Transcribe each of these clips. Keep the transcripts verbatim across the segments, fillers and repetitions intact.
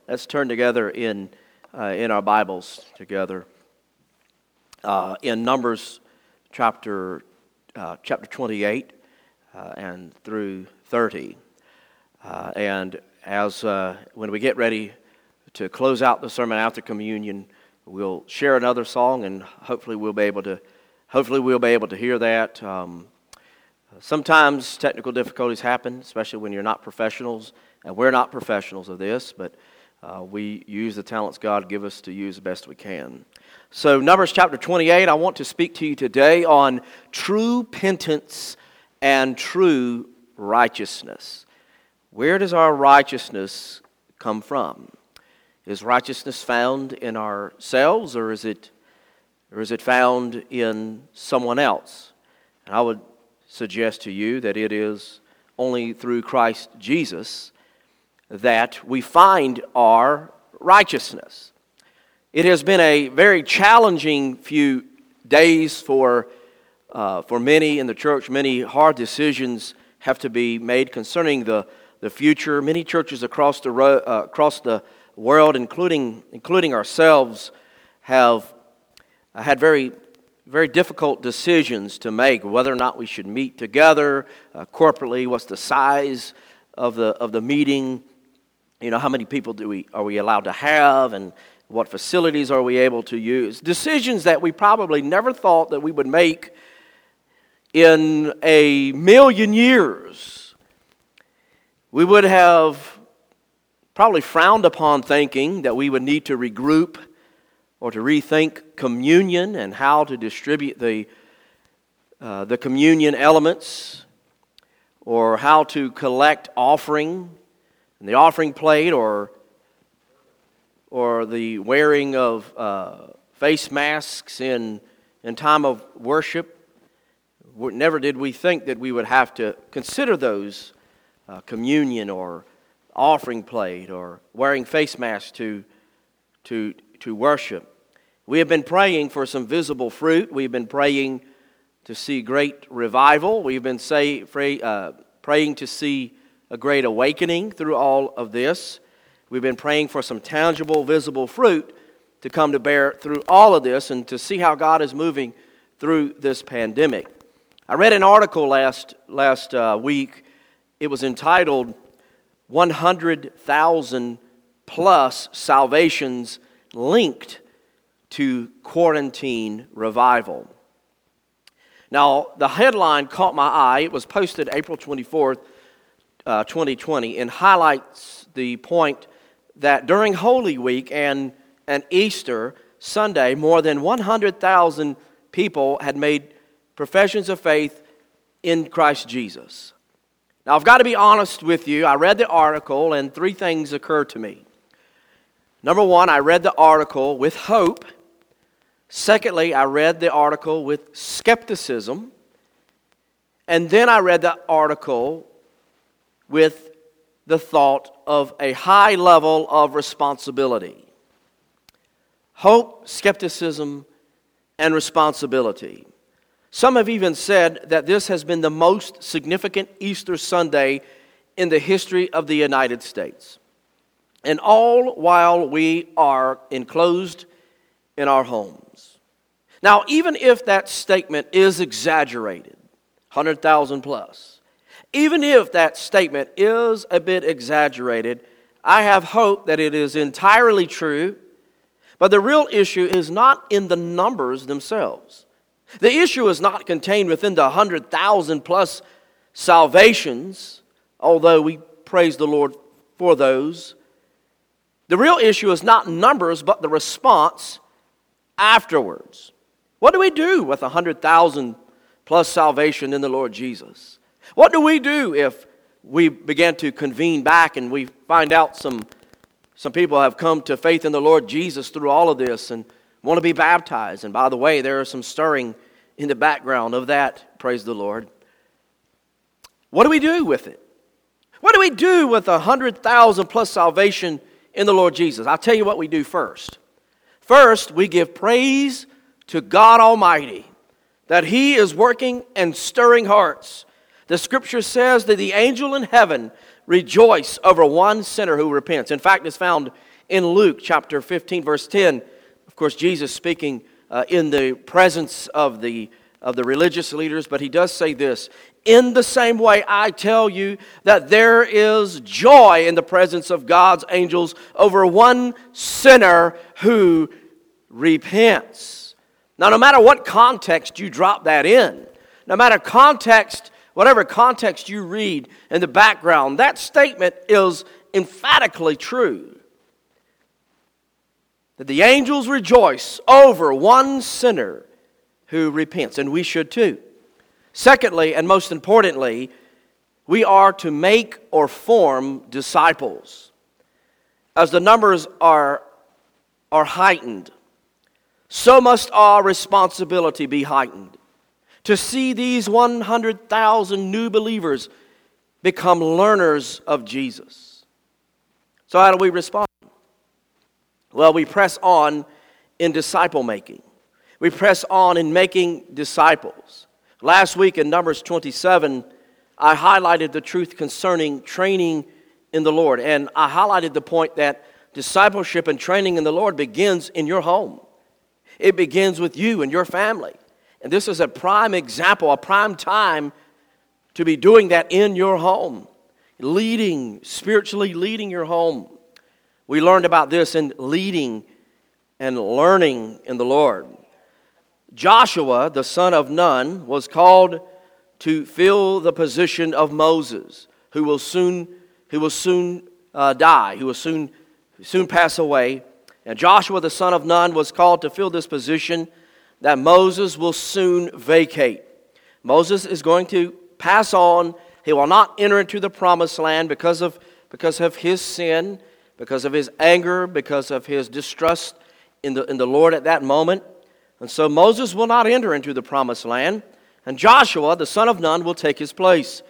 Let's turn together in uh, in our Bibles together uh, in Numbers chapter uh, chapter twenty-eight uh, and through thirty. Uh, and as uh, when we get ready to close out the sermon after communion, we'll share another song, and hopefully we'll be able to hopefully we'll be able to hear that. Um, sometimes technical difficulties happen, especially when you're not professionals, and we're not professionals of this, but Uh, we use the talents God give us to use the best we can. So Numbers chapter twenty-eight, I want to speak to you today on true penitence and true righteousness. Where does our righteousness come from? Is righteousness found in ourselves, or is it, or is it found in someone else? And I would suggest to you that it is only through Christ Jesus that we find our righteousness. It has been a very challenging few days for uh, for many in the church. Many hard decisions have to be made concerning the, the future. Many churches across the ro- uh, across the world, including including ourselves, have uh, had very very difficult decisions to make. Whether or not we should meet together uh, corporately. What's the size of the of the meeting? You know, how many people do we are we allowed to have, and what facilities are we able to use? Decisions that we probably never thought that we would make in a million years. We would have probably frowned upon thinking that we would need to regroup or to rethink communion and how to distribute the uh, the communion elements, or how to collect offering. And the offering plate, or or the wearing of uh, face masks in in time of worship. Never did we think that we would have to consider those uh, communion or offering plate or wearing face masks to to to worship. We have been praying for some visible fruit. We've been praying to see great revival. We've been say, pray, uh, praying to see a great awakening through all of this. We've been praying for some tangible, visible fruit to come to bear through all of this, and to see how God is moving through this pandemic. I read an article last last uh, week. It was entitled one hundred thousand plus salvations linked to quarantine revival. Now, the headline caught my eye. It was posted April twenty-fourth, Uh, twenty twenty, and highlights the point that during Holy Week and, and Easter Sunday, more than one hundred thousand people had made professions of faith in Christ Jesus. Now, I've got to be honest with you. I read the article, and three things occurred to me. Number one, I read the article with hope. Secondly, I read the article with skepticism. And then I read the article with the thought of a high level of responsibility. Hope, skepticism, and responsibility. Some have even said that this has been the most significant Easter Sunday in the history of the United States. And all while we are enclosed in our homes. Now, even if that statement is exaggerated, one hundred thousand plus, even if that statement is a bit exaggerated, I have hope that it is entirely true. But the real issue is not in the numbers themselves. The issue is not contained within the one hundred thousand plus salvations, although we praise the Lord for those. The real issue is not numbers, but the response afterwards. What do we do with one hundred thousand plus salvation in the Lord Jesus? What do we do if we begin to convene back and we find out some, some people have come to faith in the Lord Jesus through all of this and want to be baptized? And by the way, there is some stirring in the background of that, praise the Lord. What do we do with it? What do we do with one hundred thousand plus salvation in the Lord Jesus? I'll tell you what we do first. First, we give praise to God Almighty that He is working and stirring hearts. The Scripture says that the angel in heaven rejoice over one sinner who repents. In fact, it's found In Luke chapter fifteen, verse ten, of course, Jesus speaking uh, in the presence of the of the religious leaders, but he does say this: in the same way, I tell you that there is joy in the presence of God's angels over one sinner who repents. Now, no matter what context you drop that in, no matter context, whatever context you read in the background, that statement is emphatically true. That the angels rejoice over one sinner who repents, and we should too. Secondly, and most importantly, we are to make or form disciples. As the numbers are, are heightened, so must our responsibility be heightened to see these one hundred thousand new believers become learners of Jesus. So how do we respond? Well, we press on in disciple making. We press on in making disciples. Last week in Numbers twenty-seven, I highlighted the truth concerning training in the Lord. And I highlighted the point that discipleship and training in the Lord begins in your home. It begins with you and your family. And this is a prime example, a prime time to be doing that in your home. Leading, spiritually leading your home. We learned about this in leading and learning in the Lord. Joshua, the son of Nun, was called to fill the position of Moses, who will soon, who will soon uh, die, who will soon, soon pass away. And Joshua, the son of Nun, was called to fill this position that Moses will soon vacate. Moses is going to pass on. He will not enter into the promised land because of, because of his sin, because of his anger, because of his distrust in the, in the Lord at that moment. And so Moses will not enter into the promised land, and Joshua, the son of Nun, will take his place.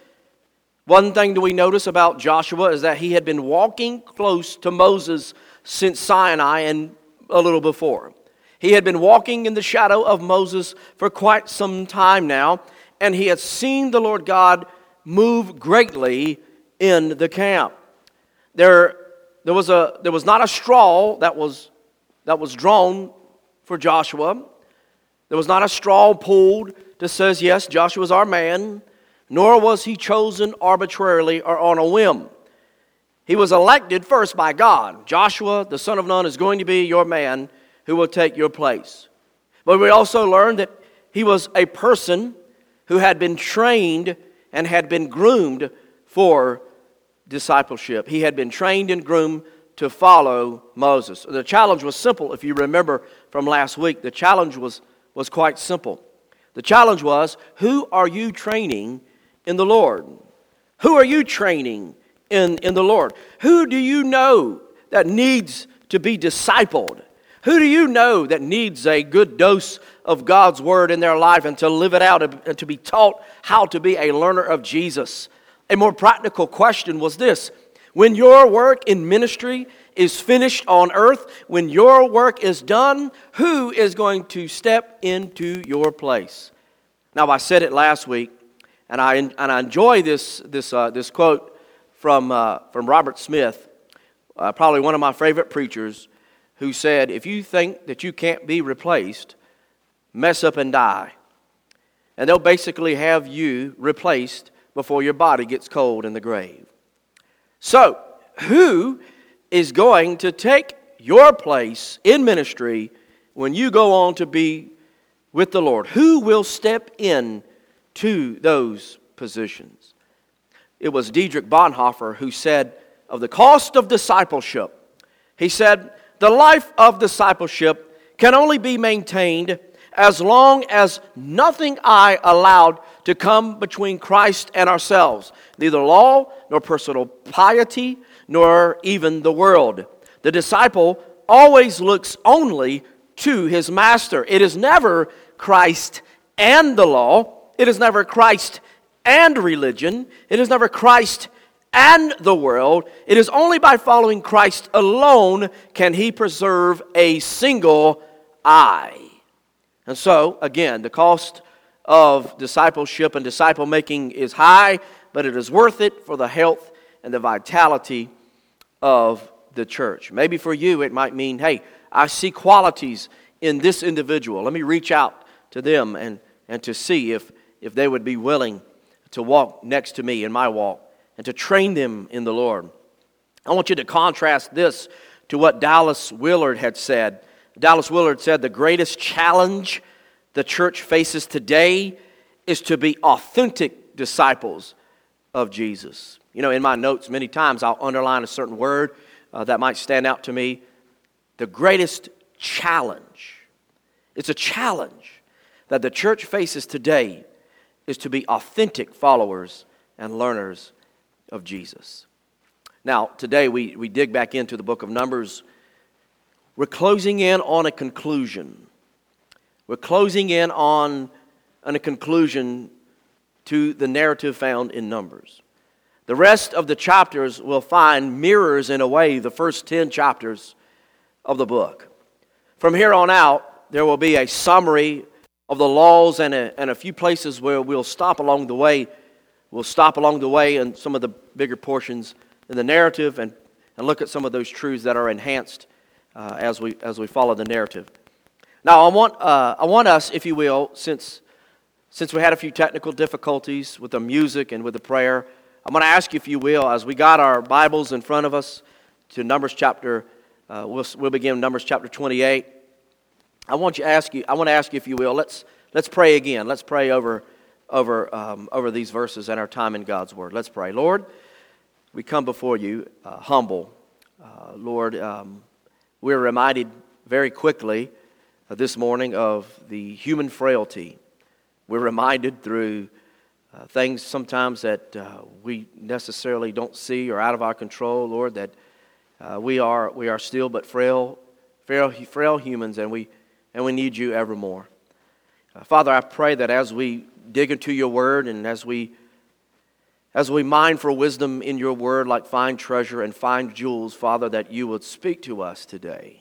One thing that we notice about Joshua is that he had been walking close to Moses since Sinai and a little before. He had been walking in the shadow of Moses for quite some time now, and he had seen the Lord God move greatly in the camp. There, there was a there was not a straw that was that was drawn for Joshua. There was not a straw pulled that says, yes, Joshua's our man, nor was he chosen arbitrarily or on a whim. He was elected first by God. Joshua, the son of Nun, is going to be your man who will take your place. But we also learned that he was a person who had been trained and had been groomed for discipleship. He had been trained and groomed to follow Moses. The challenge was simple, if you remember from last week. The challenge was, was quite simple. The challenge was, who are you training in the Lord? Who are you training in, in the Lord? Who do you know that needs to be discipled? Who do you know that needs a good dose of God's Word in their life and to live it out and to be taught how to be a learner of Jesus? A more practical question was this: when your work in ministry is finished on earth, when your work is done, who is going to step into your place? Now, I said it last week, and I and I enjoy this this uh, this quote from uh, from Robert Smith, uh, probably one of my favorite preachers, who said, "If you think that you can't be replaced, mess up and die." And they'll basically have you replaced before your body gets cold in the grave. So, who is going to take your place in ministry when you go on to be with the Lord? Who will step in to those positions? It was Dietrich Bonhoeffer who said of the cost of discipleship, he said, "The life of discipleship can only be maintained as long as nothing I allowed to come between Christ and ourselves, neither law, nor personal piety, nor even the world. The disciple always looks only to his master. It is never Christ and the law. It is never Christ and religion. It is never Christ and the world. It is only by following Christ alone can he preserve a single I." And so, again, the cost of discipleship and disciple making is high, but it is worth it for the health and the vitality of the church. Maybe for you it might mean, hey, I see qualities in this individual. Let me reach out to them and, and to see if, if they would be willing to walk next to me in my walk and to train them in the Lord. I want you to contrast this to what Dallas Willard had said. Dallas Willard said, the greatest challenge the church faces today is to be authentic disciples of Jesus. You know, in my notes, many times I'll underline a certain word uh, that might stand out to me. The greatest challenge. It's a challenge that the church faces today is to be authentic followers and learners of Jesus. Now, today we, we dig back into the book of Numbers. We're closing in on a conclusion. We're closing in on, on a conclusion to the narrative found in Numbers. The rest of the chapters will find mirrors in a way the first ten chapters of the book. From here on out, there will be a summary of the laws and a, and a few places where we'll stop along the way. We'll stop along the way in some of the bigger portions in the narrative and, and look at some of those truths that are enhanced uh, as we as we follow the narrative. Now, I want uh, I want us, if you will, since since we had a few technical difficulties with the music and with the prayer, I'm going to ask you, if you will, as we got our Bibles in front of us, to Numbers chapter. Uh, we'll we'll begin Numbers chapter twenty-eight. I want you to ask you. I want to ask you, if you will, let's let's pray again. Let's pray over over um, over these verses and our time in God's Word. Let's pray. Lord, we come before you uh, humble. Uh, Lord, um, we're reminded very quickly uh, this morning of the human frailty. We're reminded through uh, things sometimes that uh, we necessarily don't see or out of our control, Lord, that uh, we are we are still but frail, frail, frail humans, and we and we need you evermore. Uh, Father, I pray that as we dig into your word and as we As we mine for wisdom in your word like fine treasure and fine jewels, Father, that you would speak to us today.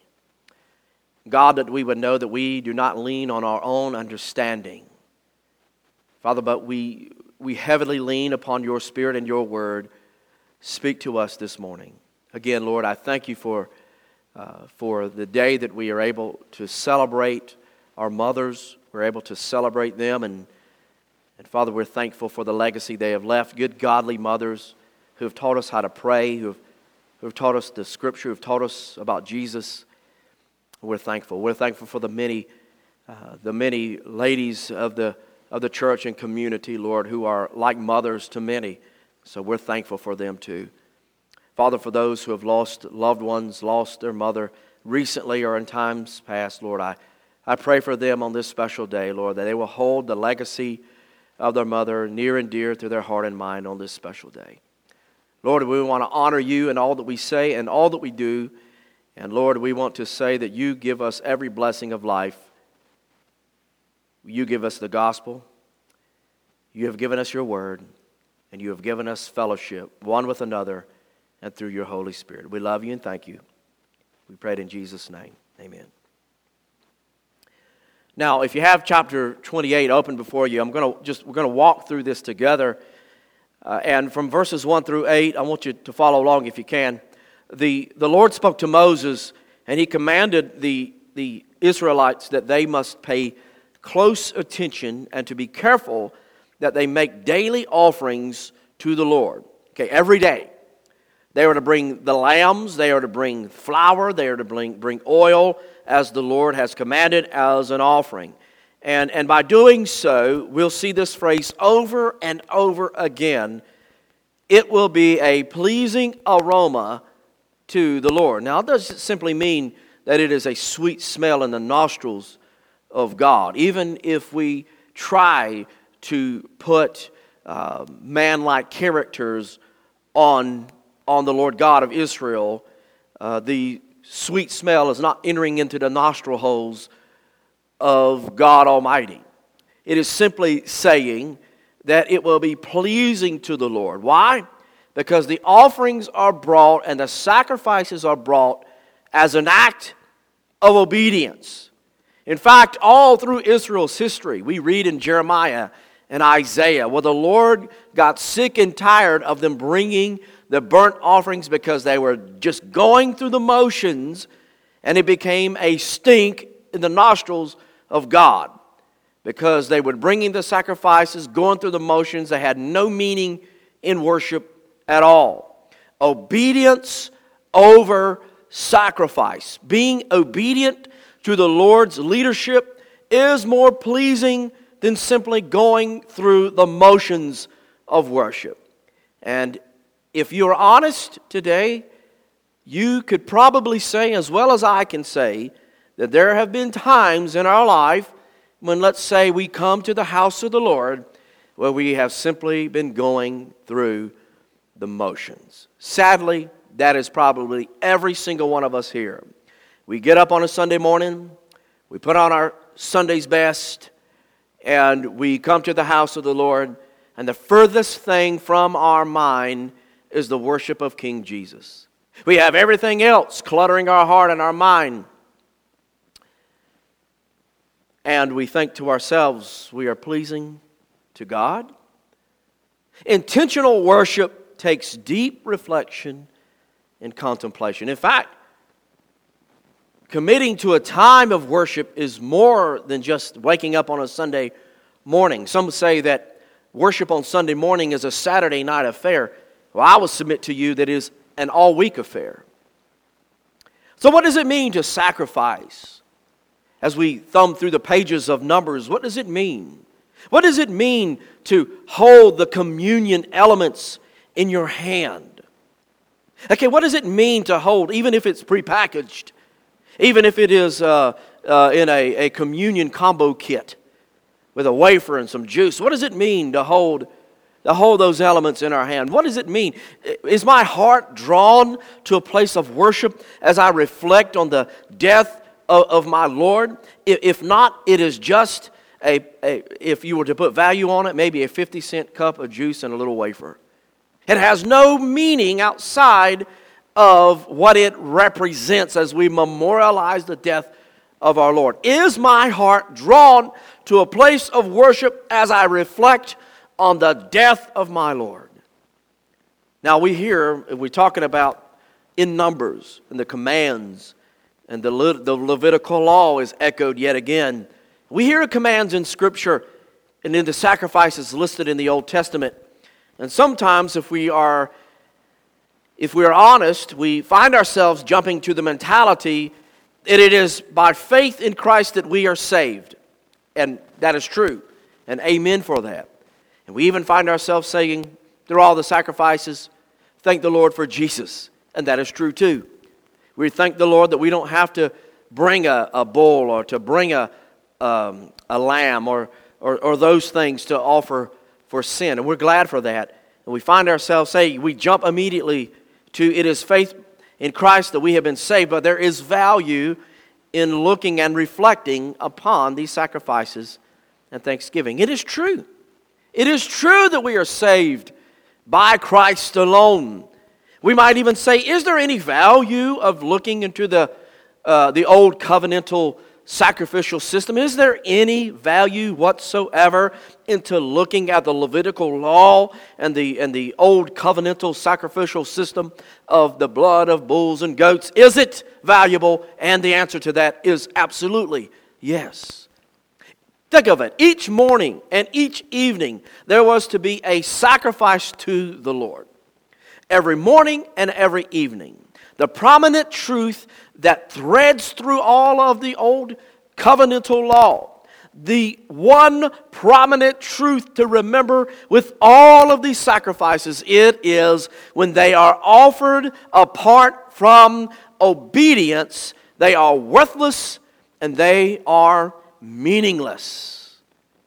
God, that we would know that we do not lean on our own understanding, Father, but we we heavily lean upon your Spirit and your word. Speak to us this morning. Again, Lord, I thank you for, uh, for the day that we are able to celebrate our mothers. We're able to celebrate them, and And Father, we're thankful for the legacy they have left. Good, godly mothers who have taught us how to pray, who have, who have taught us the Scripture, who have taught us about Jesus. We're thankful. We're thankful for the many, uh, the many ladies of the of the church and community, Lord, who are like mothers to many. So we're thankful for them too. Father, for those who have lost loved ones, lost their mother recently or in times past, Lord, I, I pray for them on this special day, Lord, that they will hold the legacy of their mother near and dear to their heart and mind on this special day. Lord, we want to honor you in all that we say and all that we do. And Lord, we want to say that you give us every blessing of life. You give us the gospel. You have given us your word. And you have given us fellowship, one with another, and through your Holy Spirit. We love you and thank you. We pray it in Jesus' name. Amen. Now, if you have chapter twenty-eight open before you, I'm going to just we're going to walk through this together, uh, and from verses one through eight, I want you to follow along if you can. the The Lord spoke to Moses, and He commanded the the Israelites that they must pay close attention and to be careful that they make daily offerings to the Lord. Okay, every day. They are to bring the lambs, they are to bring flour, they are to bring, bring oil as the Lord has commanded as an offering. And, and by doing so, we'll see this phrase over and over again. It will be a pleasing aroma to the Lord. Now, it doesn't simply mean that it is a sweet smell in the nostrils of God. Even if we try to put uh, man-like characters on on the Lord God of Israel, uh, the sweet smell is not entering into the nostril holes of God Almighty. It is simply saying that it will be pleasing to the Lord. Why? Because the offerings are brought and the sacrifices are brought as an act of obedience. In fact, all through Israel's history, we read in Jeremiah and Isaiah, where the Lord got sick and tired of them bringing the burnt offerings because they were just going through the motions, and it became a stink in the nostrils of God because they were bringing the sacrifices, going through the motions. They had no meaning in worship at all. Obedience over sacrifice. Being obedient to the Lord's leadership is more pleasing than simply going through the motions of worship. And if you're honest today, you could probably say, as well as I can say, that there have been times in our life when, let's say, we come to the house of the Lord where we have simply been going through the motions. Sadly, that is probably every single one of us here. We get up on a Sunday morning, we put on our Sunday's best, and we come to the house of the Lord, and the furthest thing from our mind is the worship of King Jesus. We have everything else cluttering our heart and our mind. And we think to ourselves, we are pleasing to God. Intentional worship takes deep reflection and contemplation. In fact, committing to a time of worship is more than just waking up on a Sunday morning. Some say that worship on Sunday morning is a Saturday night affair. Well, I will submit to you that it is an all-week affair. So what does it mean to sacrifice? As we thumb through the pages of Numbers, what does it mean? What does it mean to hold the communion elements in your hand? Okay, what does it mean to hold, even if it's prepackaged, even if it is uh, uh, in a, a communion combo kit with a wafer and some juice? What does it mean to hold to hold those elements in our hand? What does it mean? Is my heart drawn to a place of worship as I reflect on the death of, of my Lord? If not, it is just a, a, if you were to put value on it, maybe a fifty cent cup of juice and a little wafer. It has no meaning outside of what it represents as we memorialize the death of our Lord. Is my heart drawn to a place of worship as I reflect on the death of my Lord? Now we hear, we're talking about in Numbers and the commands, and the, Le- the Levitical law is echoed yet again. We hear commands in Scripture and in the sacrifices listed in the Old Testament. And sometimes if we are if we are honest, we find ourselves jumping to the mentality that it is by faith in Christ that we are saved. And that is true. And amen for that. And we even find ourselves saying, through all the sacrifices, thank the Lord for Jesus. And that is true too. We thank the Lord that we don't have to bring a, a bull or to bring a, um, a lamb or, or, or those things to offer for sin. And we're glad for that. And we find ourselves saying, we jump immediately to it is faith in Christ that we have been saved. But there is value in looking and reflecting upon these sacrifices and thanksgiving. It is true. It is true that we are saved by Christ alone. We might even say, is there any value of looking into the uh, the old covenantal sacrificial system? Is there any value whatsoever into looking at the Levitical law and the and the old covenantal sacrificial system of the blood of bulls and goats? Is it valuable? And the answer to that is absolutely yes. Think of it. Each morning and each evening, there was to be a sacrifice to the Lord. Every morning and every evening. The prominent truth that threads through all of the old covenantal law. The one prominent truth to remember with all of these sacrifices, it is when they are offered apart from obedience, they are worthless and they are meaningless.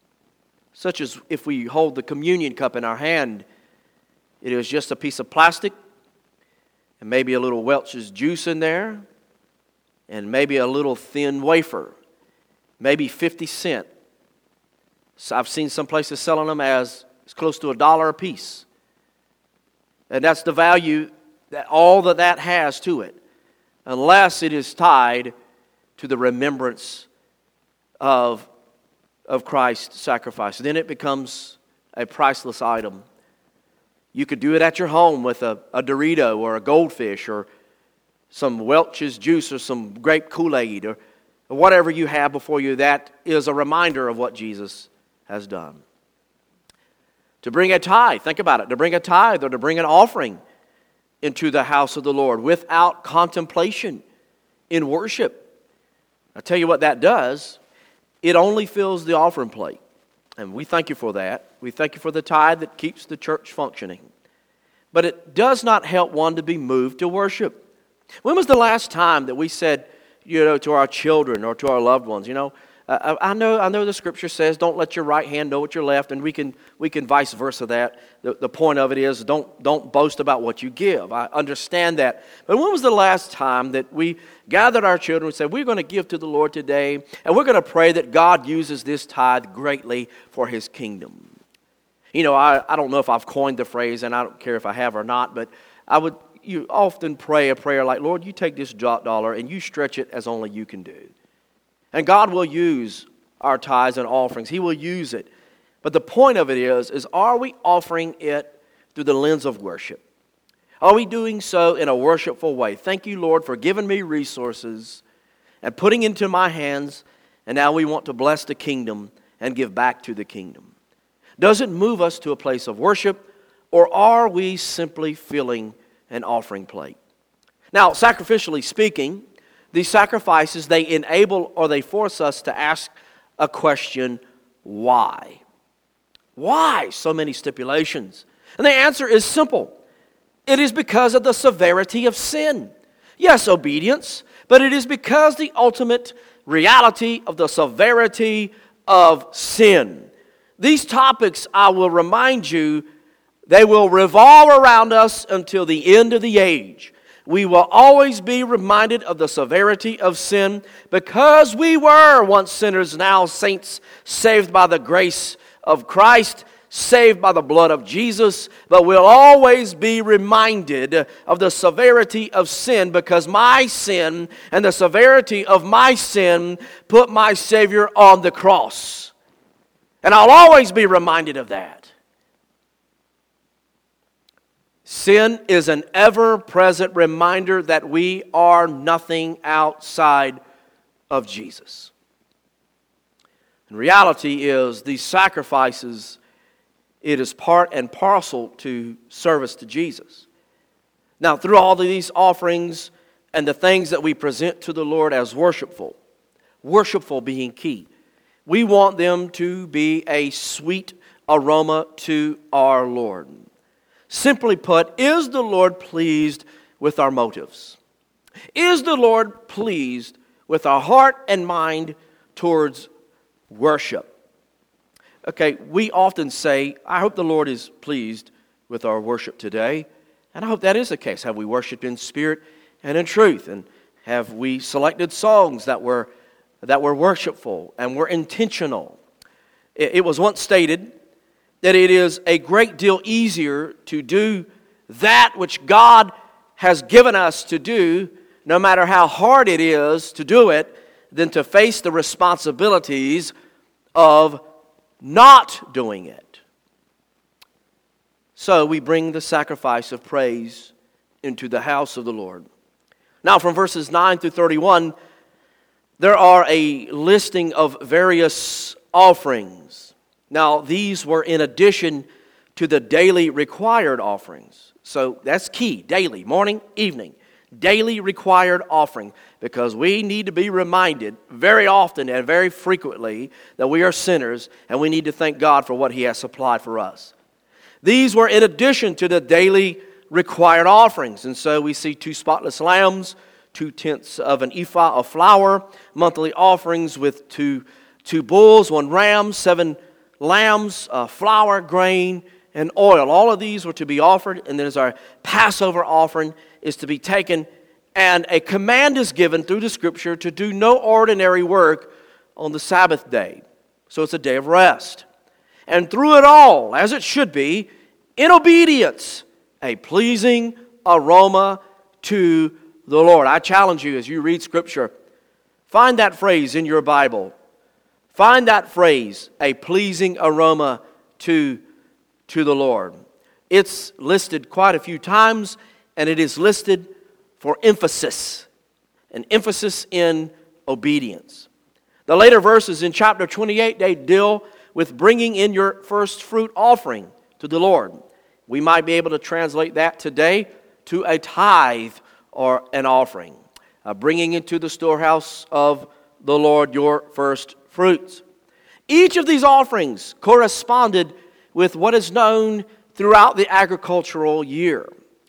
Such as if we hold the communion cup in our hand, it is just a piece of plastic and maybe a little Welch's juice in there and maybe a little thin wafer, maybe fifty cent. So I've seen some places selling them as, as close to a dollar a piece. And that's the value, that all that that has to it, unless it is tied to the remembrance of, of Christ's sacrifice. Then it becomes a priceless item. You could do it at your home with a, a Dorito or a goldfish or some Welch's juice or some grape Kool-Aid or, or whatever you have before you. That is a reminder of what Jesus has done. To bring a tithe, think about it, to bring a tithe or to bring an offering into the house of the Lord without contemplation in worship. I tell you what that does. It only fills the offering plate. And we thank you for that. We thank you for the tithe that keeps the church functioning. But it does not help one to be moved to worship. When was the last time that we said, you know, to our children or to our loved ones, you know, uh, I know I know the Scripture says, don't let your right hand know what your left, and we can we can vice versa that. The, the point of it is, don't don't boast about what you give. I understand that. But when was the last time that we gathered our children and said, we're going to give to the Lord today, and we're going to pray that God uses this tithe greatly for His kingdom? You know, I, I don't know if I've coined the phrase, and I don't care if I have or not, but I would you often pray a prayer like, Lord, you take this dollar and you stretch it as only you can do. And God will use our tithes and offerings. He will use it. But the point of it is, is are we offering it through the lens of worship? Are we doing so in a worshipful way? Thank you, Lord, for giving me resources and putting into my hands, and now we want to bless the kingdom and give back to the kingdom. Does it move us to a place of worship, or are we simply filling an offering plate? Now, sacrificially speaking, these sacrifices, they enable or they force us to ask a question, why? Why so many stipulations? And the answer is simple. It is because of the severity of sin. Yes, obedience, but it is because the ultimate reality of the severity of sin. These topics, I will remind you, they will revolve around us until the end of the age. We will always be reminded of the severity of sin because we were once sinners, now saints, saved by the grace of Christ, saved by the blood of Jesus. But we'll always be reminded of the severity of sin because my sin and the severity of my sin put my Savior on the cross. And I'll always be reminded of that. Sin is an ever-present reminder that we are nothing outside of Jesus. And reality is these sacrifices, it is part and parcel to service to Jesus. Now, through all of these offerings and the things that we present to the Lord as worshipful, worshipful being key, we want them to be a sweet aroma to our Lord. Simply put, is the Lord pleased with our motives? Is the Lord pleased with our heart and mind towards worship? Okay, we often say, I hope the Lord is pleased with our worship today. And I hope that is the case. Have we worshiped in spirit and in truth? And have we selected songs that were, that were worshipful and were intentional? It, it was once stated that it is a great deal easier to do that which God has given us to do, no matter how hard it is to do it, than to face the responsibilities of not doing it. So we bring the sacrifice of praise into the house of the Lord. Now from verses nine through thirty-one, there are a listing of various offerings. Now, these were in addition to the daily required offerings. So that's key, daily, morning, evening. Daily required offering, because we need to be reminded very often and very frequently that we are sinners and we need to thank God for what He has supplied for us. These were in addition to the daily required offerings. And so we see two spotless lambs, two tenths of an ephah of flour, monthly offerings with two, two bulls, one ram, seven lambs, uh, flour, grain, and oil. All of these were to be offered, and then as our Passover offering is to be taken, and a command is given through the Scripture to do no ordinary work on the Sabbath day. So it's a day of rest. And through it all, as it should be, in obedience, a pleasing aroma to the Lord. I challenge you as you read Scripture, find that phrase in your Bible. Find that phrase, a pleasing aroma to, to the Lord. It's listed quite a few times, and it is listed for emphasis, an emphasis in obedience. The later verses in chapter twenty-eight, they deal with bringing in your first fruit offering to the Lord. We might be able to translate that today to a tithe or an offering, uh, bringing into the storehouse of the Lord your first fruits. Each of these offerings corresponded with what is known throughout the agricultural year.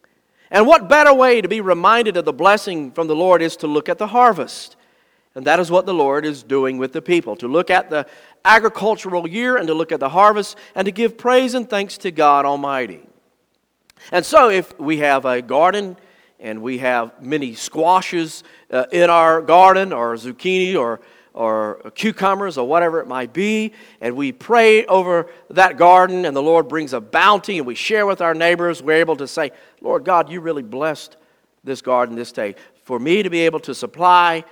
And what better way to be reminded of the blessing from the Lord is to look at the harvest. And that is what the Lord is doing with the people, to look at the agricultural year and to look at the harvest and to give praise and thanks to God Almighty. And so if we have a garden and we have many squashes uh, in our garden, or zucchini or or cucumbers or whatever it might be, and we pray over that garden and the Lord brings a bounty and we share with our neighbors, we're able to say, Lord God, you really blessed this garden this day. For me to be able to supply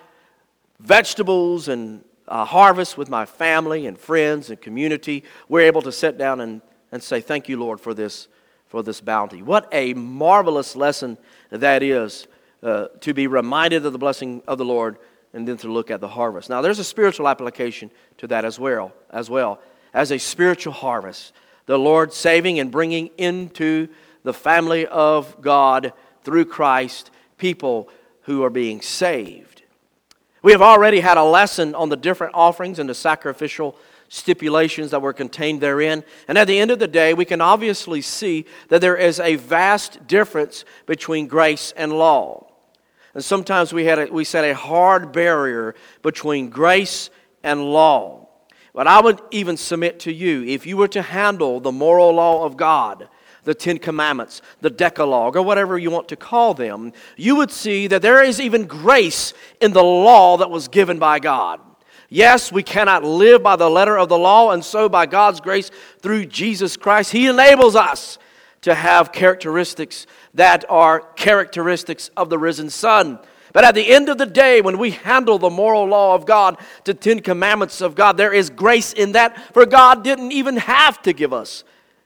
vegetables and uh, harvest with my family and friends and community, we're able to sit down and, and say, thank you, Lord, for this, for this bounty. What a marvelous lesson that is, uh, to be reminded of the blessing of the Lord and then to look at the harvest. Now, there's a spiritual application to that as well, as well. As a spiritual harvest, the Lord saving and bringing into the family of God through Christ people who are being saved. We have already had a lesson on the different offerings and the sacrificial stipulations that were contained therein. And at the end of the day, we can obviously see that there is a vast difference between grace and law. And sometimes we had a, we set a hard barrier between grace and law. But I would even submit to you, if you were to handle the moral law of God, the Ten Commandments, the Decalogue, or whatever you want to call them, you would see that there is even grace in the law that was given by God. Yes, we cannot live by the letter of the law, and so by God's grace through Jesus Christ, He enables us to have characteristics that are characteristics of the risen Son. But at the end of the day, when we handle the moral law of God, the Ten Commandments of God, there is grace in that, for God didn't even have to give us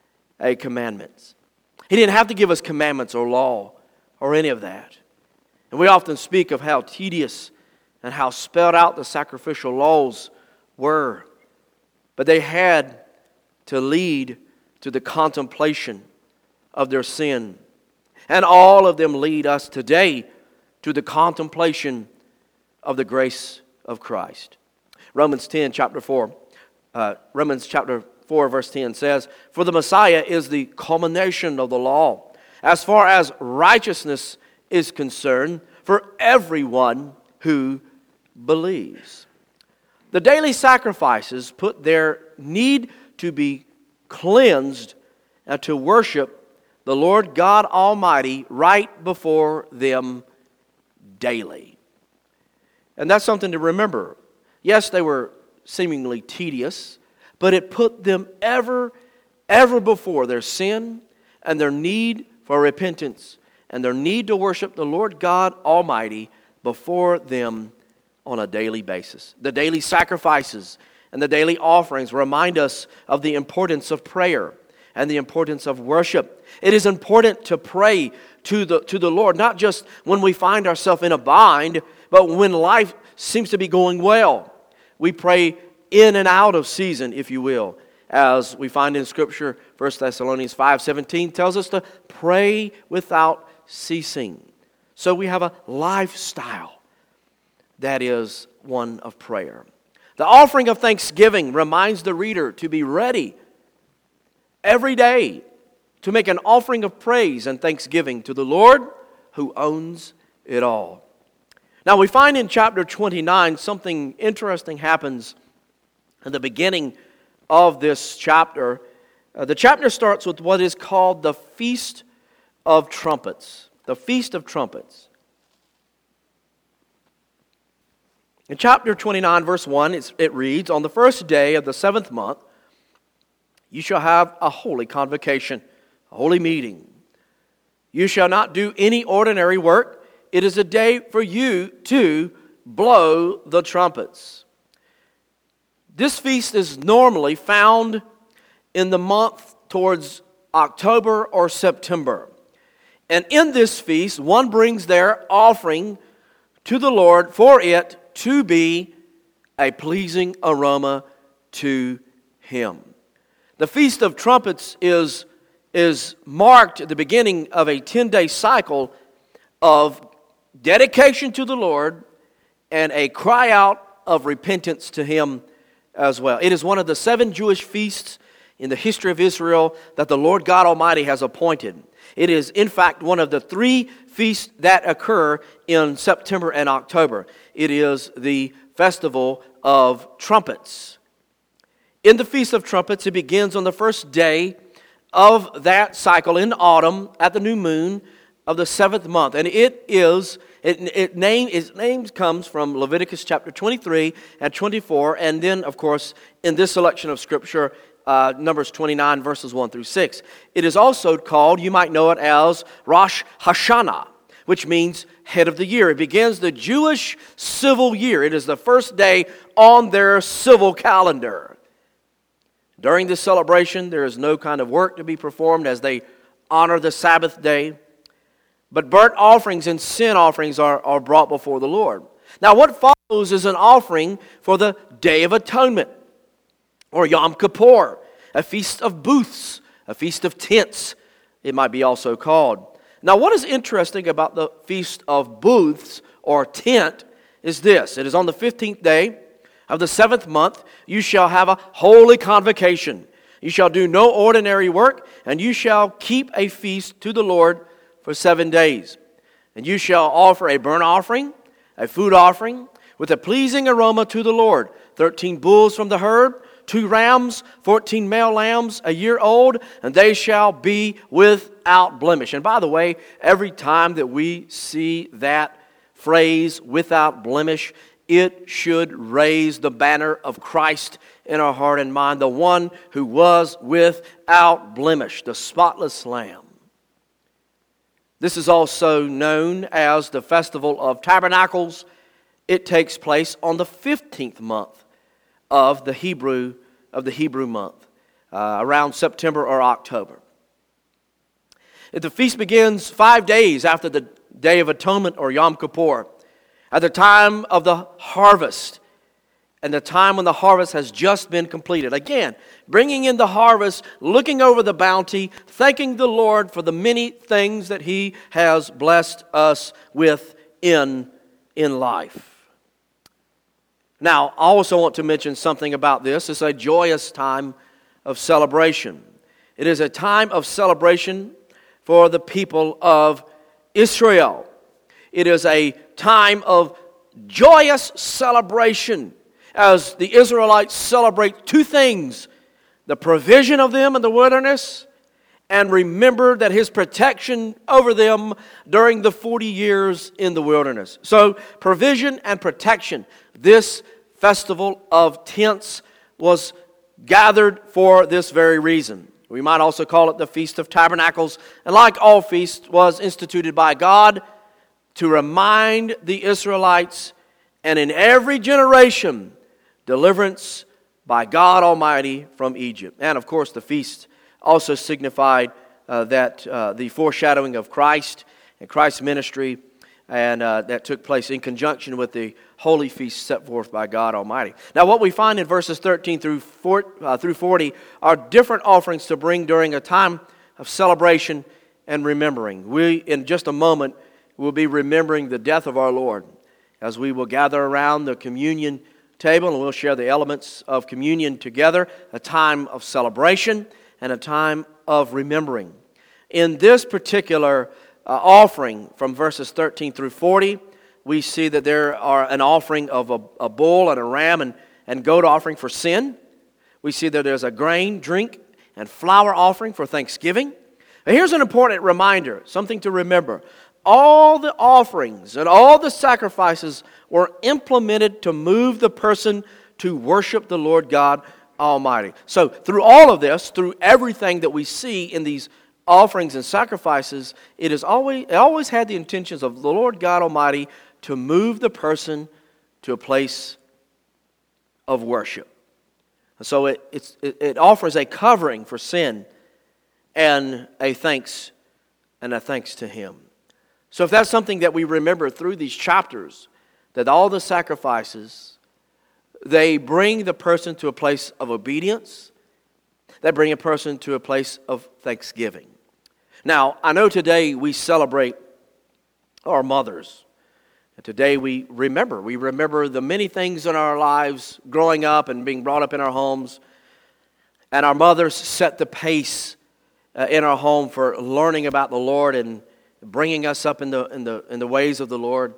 a commandment. He didn't have to give us commandments or law or any of that. And we often speak of how tedious and how spelled out the sacrificial laws were. But they had to lead to the contemplation of their sin. And all of them lead us today to the contemplation of the grace of Christ. Romans ten, chapter four, uh, Romans chapter four, verse ten says, "For the Messiah is the culmination of the law, as far as righteousness is concerned, for everyone who believes." The daily sacrifices put their need to be cleansed and to worship the Lord God Almighty right before them daily. And that's something to remember. Yes, they were seemingly tedious, but it put them ever, ever before their sin and their need for repentance and their need to worship the Lord God Almighty before them on a daily basis. The daily sacrifices and the daily offerings remind us of the importance of prayer and the importance of worship. It is important to pray to the, to the Lord, not just when we find ourselves in a bind, but when life seems to be going well. We pray in and out of season, if you will. As we find in Scripture, First Thessalonians five seventeen tells us to pray without ceasing. So we have a lifestyle that is one of prayer. The offering of thanksgiving reminds the reader to be ready every day to make an offering of praise and thanksgiving to the Lord who owns it all. Now we find in chapter twenty-nine something interesting happens at the beginning of this chapter. Uh, the chapter starts with what is called the Feast of Trumpets. The Feast of Trumpets. In chapter twenty-nine, verse one, it's, it reads, "On the first day of the seventh month, you shall have a holy convocation, a holy meeting. You shall not do any ordinary work. It is a day for you to blow the trumpets." This feast is normally found in the month towards October, or September. And in this feast, one brings their offering to the Lord for it to be a pleasing aroma to Him. The Feast of Trumpets is, is marked at the beginning of a ten-day cycle of dedication to the Lord and a cry out of repentance to Him as well. It is one of the seven Jewish feasts in the history of Israel that the Lord God Almighty has appointed. It is, in fact, one of the three feasts that occur in September and October. It is the Festival of Trumpets. In the Feast of Trumpets, it begins on the first day of that cycle in autumn at the new moon of the seventh month. And it is, it, it name, its name comes from Leviticus chapter twenty-three and twenty-four, and then, of course, in this selection of Scripture, Uh, Numbers twenty-nine, verses one through six. It is also called, you might know it as Rosh Hashanah, which means head of the year. It begins the Jewish civil year. It is the first day on their civil calendar. During this celebration, there is no kind of work to be performed as they honor the Sabbath day. But burnt offerings and sin offerings are, are brought before the Lord. Now, what follows is an offering for the Day of Atonement, or Yom Kippur, a feast of booths, a feast of tents, it might be also called. Now, what is interesting about the feast of booths, or tent, is this. It is on the fifteenth day of the seventh month, you shall have a holy convocation. You shall do no ordinary work, and you shall keep a feast to the Lord for seven days. And you shall offer a burnt offering, a food offering, with a pleasing aroma to the Lord. Thirteen bulls from the herd, two rams, fourteen male lambs, a year old, and they shall be without blemish. And by the way, every time that we see that phrase, without blemish, it should raise the banner of Christ in our heart and mind, the one who was without blemish, the spotless Lamb. This is also known as the Festival of Tabernacles. It takes place on the fifteenth month of the Hebrew of the Hebrew month, uh, around September or October. The feast begins five days after the Day of Atonement, or Yom Kippur, at the time of the harvest, and the time when the harvest has just been completed. Again, bringing in the harvest, looking over the bounty, thanking the Lord for the many things that He has blessed us with in, in life. Now, I also want to mention something about this. It's a joyous time of celebration. It is a time of celebration for the people of Israel. It is a time of joyous celebration as the Israelites celebrate two things: the provision of them in the wilderness, and remember that His protection over them during the forty years in the wilderness. So, provision and protection. This Festival of Tents was gathered for this very reason. We might also call it the Feast of Tabernacles, and like all feasts, was instituted by God to remind the Israelites, and in every generation, deliverance by God Almighty from Egypt. And of course, the feast also signified uh, that uh, the foreshadowing of Christ and Christ's ministry, and uh, that took place in conjunction with the holy feast set forth by God Almighty. Now, what we find in verses thirteen through forty are different offerings to bring during a time of celebration and remembering. We, in just a moment, will be remembering the death of our Lord as we will gather around the communion table and we'll share the elements of communion together, a time of celebration and a time of remembering. In this particular uh, offering from verses thirteen through forty, we see that there are an offering of a, a bull and a ram and, and goat offering for sin. We see that there's a grain, drink, and flour offering for thanksgiving. Now here's an important reminder, something to remember. All the offerings and all the sacrifices were implemented to move the person to worship the Lord God Almighty. So through all of this, through everything that we see in these offerings and sacrifices, it is always it always had the intentions of the Lord God Almighty to move the person to a place of worship. So it, it's, it, it offers a covering for sin and a thanks and a thanks to Him. So if that's something that we remember through these chapters, that all the sacrifices, they bring the person to a place of obedience, they bring a person to a place of thanksgiving. Now, I know today we celebrate our mothers. And today we remember. We remember the many things in our lives growing up and being brought up in our homes. And our mothers set the pace uh, in our home for learning about the Lord and bringing us up in the in the in the ways of the Lord,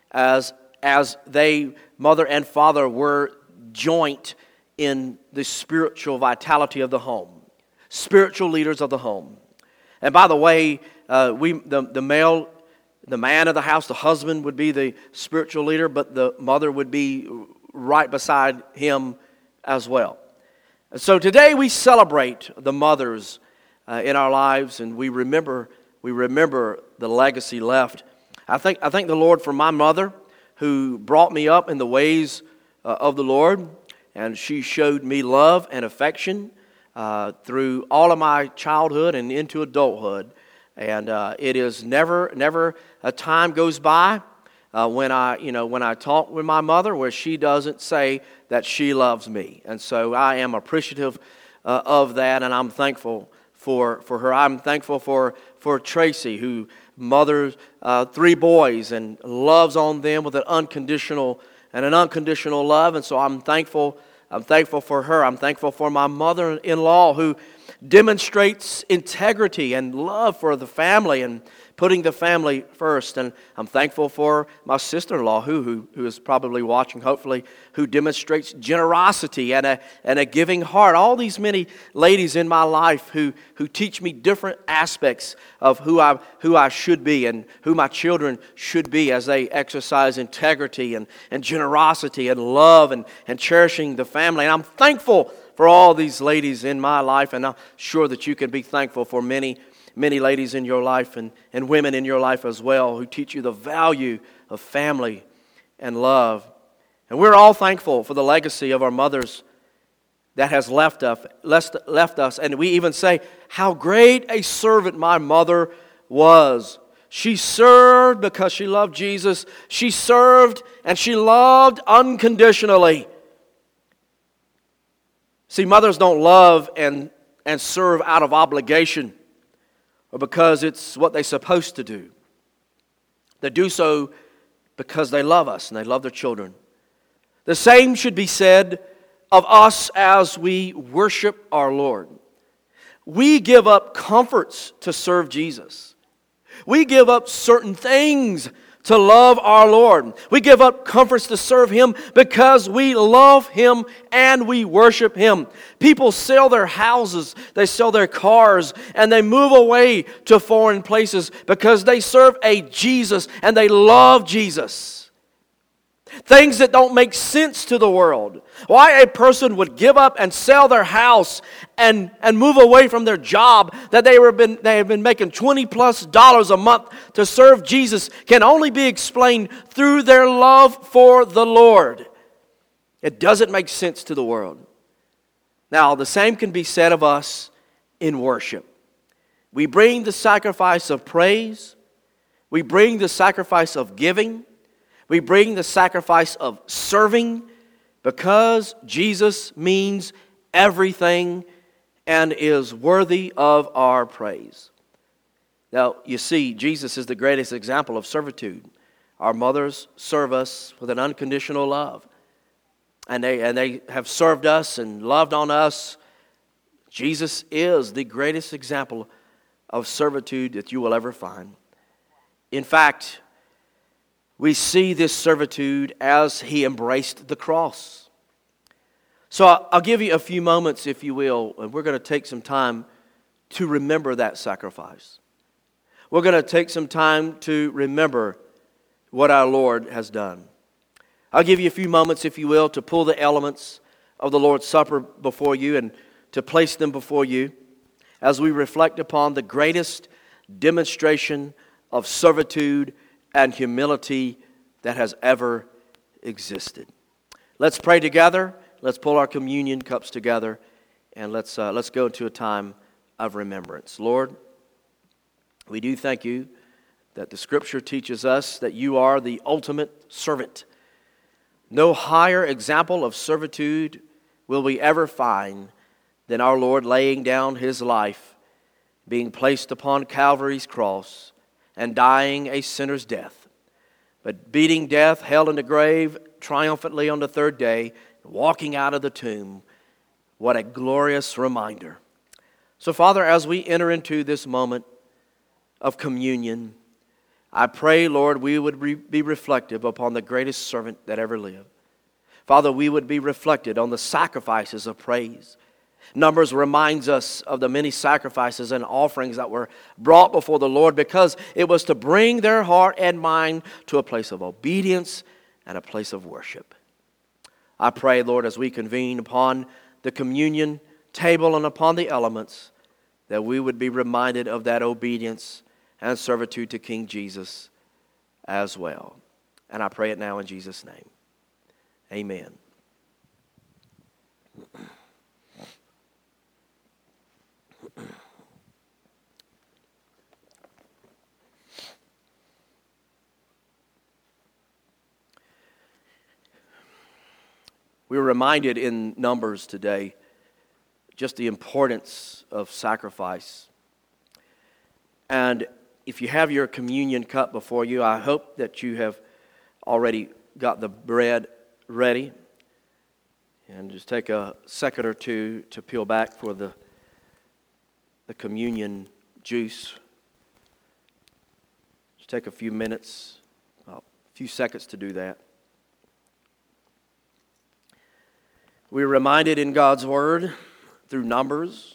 as as they, mother and father, were joint in the spiritual vitality of the home, spiritual leaders of the home. And by the way, uh, we the the male, the man of the house, the husband would be the spiritual leader, but the mother would be right beside him as well. And so today we celebrate the mothers uh, in our lives, and we remember we remember the legacy left. I think I thank the Lord for my mother, who brought me up in the ways uh, of the Lord, and she showed me love and affection uh, through all of my childhood and into adulthood. And uh, it is never, never a time goes by uh, when I, you know, when I talk with my mother where she doesn't say that she loves me. And so I am appreciative uh, of that, and I'm thankful for for her. I'm thankful for for Tracy, who mothers uh, three boys and loves on them with an unconditional and an unconditional love. And so I'm thankful. I'm thankful for her. I'm thankful for my mother-in-law, who demonstrates integrity and love for the family and putting the family first. And I'm thankful for my sister-in-law, who who, who is probably watching, hopefully, who demonstrates generosity and a and a giving heart. All these many ladies in my life who who teach me different aspects of who I who I should be and who my children should be as they exercise integrity and, and generosity and love and, and cherishing the family. And I'm thankful for all these ladies in my life, and I'm sure that you can be thankful for many, many ladies in your life and, and women in your life as well, who teach you the value of family and love. And we're all thankful for the legacy of our mothers that has left us, left us. And we even say, how great a servant my mother was. She served because she loved Jesus. She served and she loved unconditionally. See, mothers don't love and, and serve out of obligation or because it's what they're supposed to do. They do so because they love us and they love their children. The same should be said of us as we worship our Lord. We give up comforts to serve Jesus. We give up certain things to love our Lord. We give up comforts to serve Him because we love Him and we worship Him. People sell their houses, they sell their cars, and they move away to foreign places because they serve a Jesus and they love Jesus. Things that don't make sense to the world. Why a person would give up and sell their house and, and move away from their job that they were been they have been making twenty plus dollars a month to serve Jesus can only be explained through their love for the Lord. It doesn't make sense to the world. Now, the same can be said of us in worship. We bring the sacrifice of praise. We bring the sacrifice of giving. We bring the sacrifice of serving because Jesus means everything and is worthy of our praise. Now, you see, Jesus is the greatest example of servitude. Our mothers serve us with an unconditional love. And they, and they have served us and loved on us. Jesus is the greatest example of servitude that you will ever find. In fact, we see this servitude as He embraced the cross. So I'll give you a few moments, if you will, and we're going to take some time to remember that sacrifice. We're going to take some time to remember what our Lord has done. I'll give you a few moments, if you will, to pull the elements of the Lord's Supper before you and to place them before you as we reflect upon the greatest demonstration of servitude and humility that has ever existed. Let's pray together. Let's pull our communion cups together, and let's uh, let's go into a time of remembrance. Lord, we do thank you that the Scripture teaches us that you are the ultimate servant. No higher example of servitude will we ever find than our Lord laying down his life, being placed upon Calvary's cross, and dying a sinner's death, but beating death, hell, and the grave triumphantly on the third day, walking out of the tomb. What a glorious reminder. So, Father, as we enter into this moment of communion, I pray, Lord, we would re- be reflective upon the greatest servant that ever lived. Father, we would be reflected on the sacrifices of praise. Numbers reminds us of the many sacrifices and offerings that were brought before the Lord because it was to bring their heart and mind to a place of obedience and a place of worship. I pray, Lord, as we convene upon the communion table and upon the elements, that we would be reminded of that obedience and servitude to King Jesus as well. And I pray it now in Jesus' name. Amen. We were reminded in Numbers today just the importance of sacrifice. And if you have your communion cup before you, I hope that you have already got the bread ready. And just take a second or two to peel back for the, the communion juice. Just take a few minutes, a few seconds to do that. We're reminded in God's Word through Numbers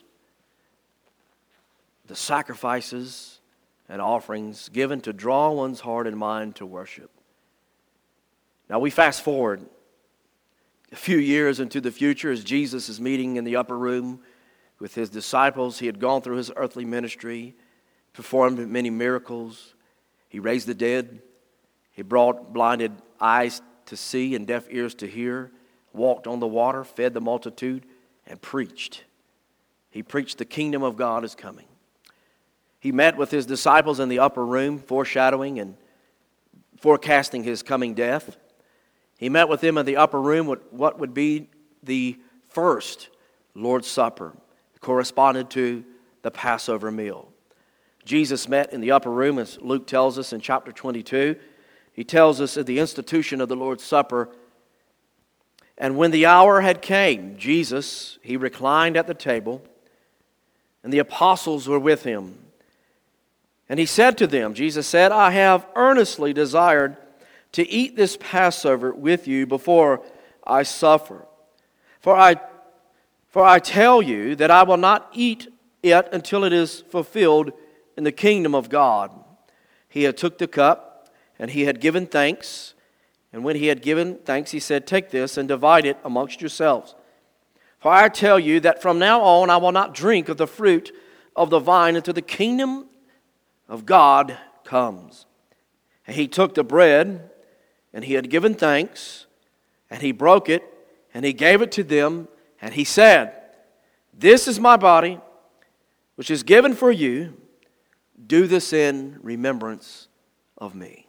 the sacrifices and offerings given to draw one's heart and mind to worship. Now we fast forward a few years into the future as Jesus is meeting in the upper room with his disciples. He had gone through his earthly ministry, performed many miracles. He raised the dead. He brought blinded eyes to see and deaf ears to hear, walked on the water, fed the multitude, and preached. He preached the kingdom of God is coming. He met with his disciples in the upper room, foreshadowing and forecasting his coming death. He met with them in the upper room with what would be the first Lord's Supper, corresponded to the Passover meal. Jesus met in the upper room, as Luke tells us in chapter twenty-two. He tells us at the institution of the Lord's Supper, and when the hour had came, Jesus, he reclined at the table, and the apostles were with him. And he said to them, Jesus said, I have earnestly desired to eat this Passover with you before I suffer. For I, for I tell you that I will not eat it until it is fulfilled in the kingdom of God. He had took the cup, and he had given thanks. And when he had given thanks, he said, take this and divide it amongst yourselves. For I tell you that from now on I will not drink of the fruit of the vine until the kingdom of God comes. And he took the bread, and he had given thanks, and he broke it, and he gave it to them, and he said, this is my body, which is given for you. Do this in remembrance of me.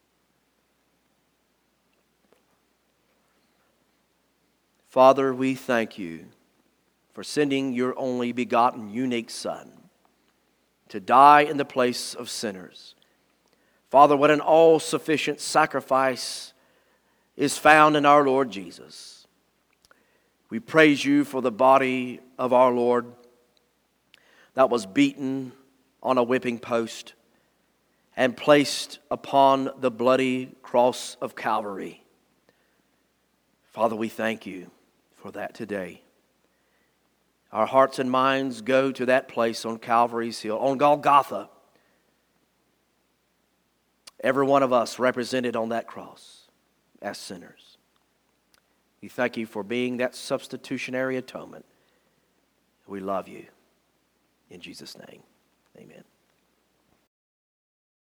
Father, we thank you for sending your only begotten, unique Son to die in the place of sinners. Father, what an all-sufficient sacrifice is found in our Lord Jesus. We praise you for the body of our Lord that was beaten on a whipping post and placed upon the bloody cross of Calvary. Father, we thank you for that today. Our hearts and minds go to that place on Calvary's Hill, on Golgotha. Every one of us represented on that cross as sinners. We thank you for being that substitutionary atonement. We love you. In Jesus' name, amen.